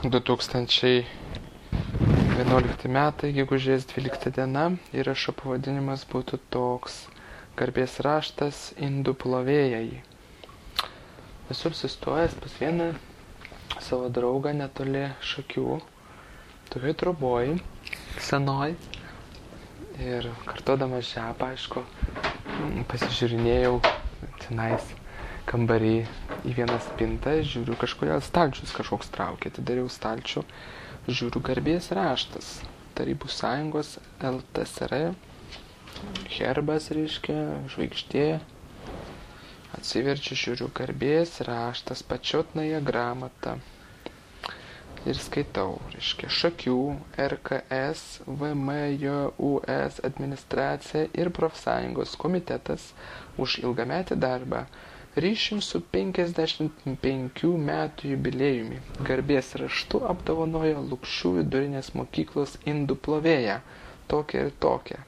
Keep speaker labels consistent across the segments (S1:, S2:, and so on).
S1: 2011 metai, gegužės 12 diena, įrašo pavadinimas būtų toks: Garbės raštas indų plovėjai. Esu apsistojęs pas vieną savo draugą netoli Šakių, tokioj troboj, senoj, ir kartodamas žepą, aišku, pasižiūrinėjau tenais kambarį į vieną spintą, žiūriu, kažkodėl stalčius kažkoks traukia, atidariau stalčių, žiūriu, garbės raštas, Tarybų Sąjungos LTSR, herbas, reiškia, žvaigždė, atsiverčiu, žiūriu, garbės raštas, Почетная грамота, ir skaitau, reiškia, Šakių, RKS, VMJUS administracija ir profsąjungos komitetas už ilgametį darbą ryšium su 55 metų jubiliejumi garbės raštu apdovanojo Lukšių vidurinės mokyklos indų plovėją, tokią ir tokią.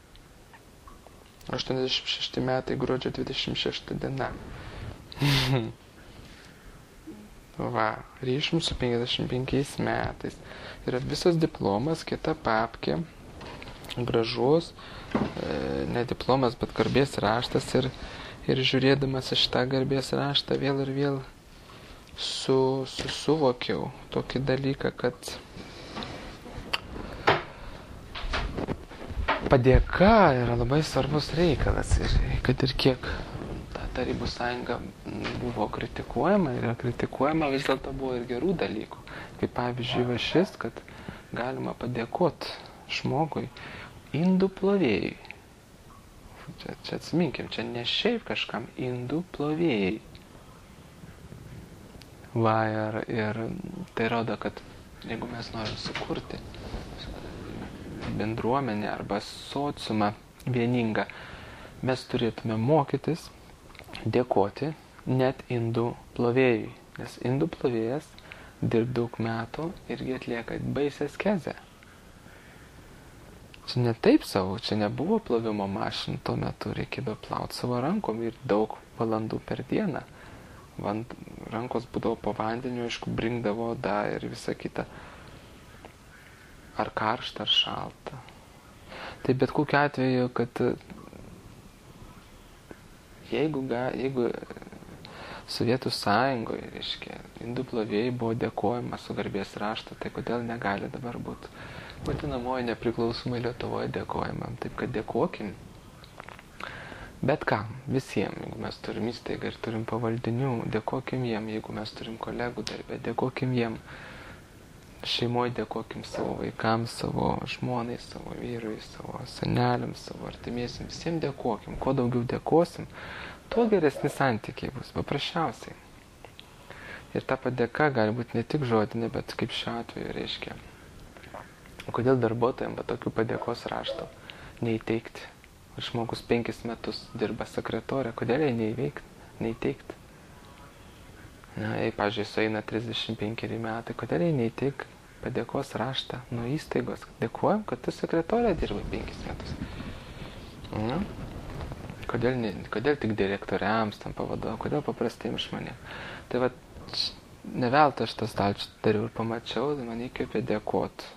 S1: 86 metai, gruodžio 26 diena. Va, ryšium su 55 metais. Yra visas diplomas, kita papkė, gražus, ne diplomas, bet garbės raštas, ir žiūrėdamas iš tą garbės raštą vėl ir vėl suvokiau tokį dalyką, kad padėka yra labai svarbus reikalas, ir kad ir kiek ta Tarybų Sąjunga buvo kritikuojama, vis dėlto buvo ir gerų dalykų, kaip pavyzdžiui va šis, kad galima padėkoti žmogui, indų plovėjui. Čia atsiminkim, čia ne šiaip kažkam, indų plovėjai. Va, ir tai rodo, kad jeigu mes norim sukurti bendruomenę arba sociumą vieningą, mes turėtume mokytis dėkoti net indų plovėjui. Nes indų plovėjas dirb daug metų irgi atlieka baisią askezę. Čia ne taip savo, čia nebuvo plovimo mašinų, tuo metu reikėjo plauti savo rankom ir daug valandų per dieną. Rankos būdavo po vandeniu, aišku, brinkdavo oda ir visa kita. Ar karšta, ar šalta. Tai bet kokiu atveju, kad jeigu Sovietų Sąjungoje, reiškia, indų plovėjai buvo dėkojama su garbės raštu, tai kodėl negali dabar būti vadinamoji nepriklausomai Lietuvoje dėkojama. Taip kad dėkokim. Bet kam, visiems, jeigu mes turim įstaigą ir turim pavaldinių, dėkokim jiem, jeigu mes turim kolegų darbę, dėkokim jiem. Šeimoje dėkokim savo vaikams, savo žmonai, savo vyrui, savo seneliams, savo artimiesiams, visiems dėkokim. Kuo daugiau dėkosim, tuo geresni santykiai bus, paprasčiausiai. Ir ta padėka gali būti ne tik žodinė, bet kaip šiuo atveju reiškia. Kodėl darbuotojams be tokių padėkos rašto neįteikti? Žmogus 5 metus dirba sekretorė, kodėl jai neįteikti? Na, jei, pavyzdžiui, sueina 35 metai, kodėl jai neįteik padėkos raštą nuo įstaigos? Dėkuojam, kad tu sekretorė dirbai 5 metus. Na, kodėl tik direktoriams tam pavaduoja, kodėl paprastiems žmonėms? Tai va, ne veltui aš tą stalčių dariau ir pamačiau, tai man įkvėpė dėkoti.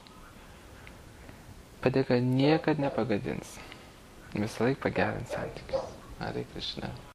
S1: Padėka niekad nepagadins. Visą laiką pagerins santykius. Hare Krishna.